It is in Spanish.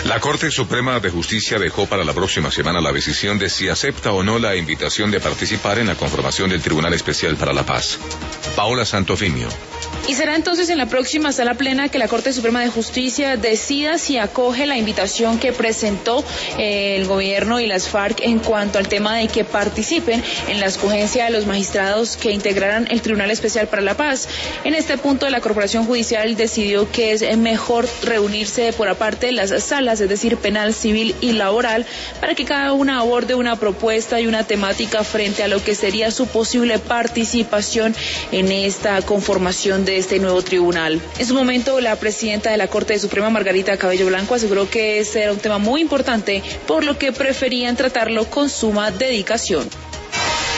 La Corte Suprema de Justicia dejó para la próxima semana la decisión de si acepta o no la invitación de participar en la conformación del Tribunal Especial para la Paz. Paola Santofimio. Y será entonces en la próxima sala plena que la Corte Suprema de Justicia decida si acoge la invitación que presentó el gobierno y las FARC en cuanto al tema de que participen en la escogencia de los magistrados que integrarán el Tribunal Especial para la Paz. En este punto la Corporación Judicial decidió que es mejor reunirse por aparte de las salas, es decir, penal, civil y laboral, para que cada una aborde una propuesta y una temática frente a lo que sería su posible participación en esta conformación de este nuevo tribunal. En su momento, la presidenta de la Corte Suprema, Margarita Cabello Blanco, aseguró que este era un tema muy importante, por lo que preferían tratarlo con suma dedicación.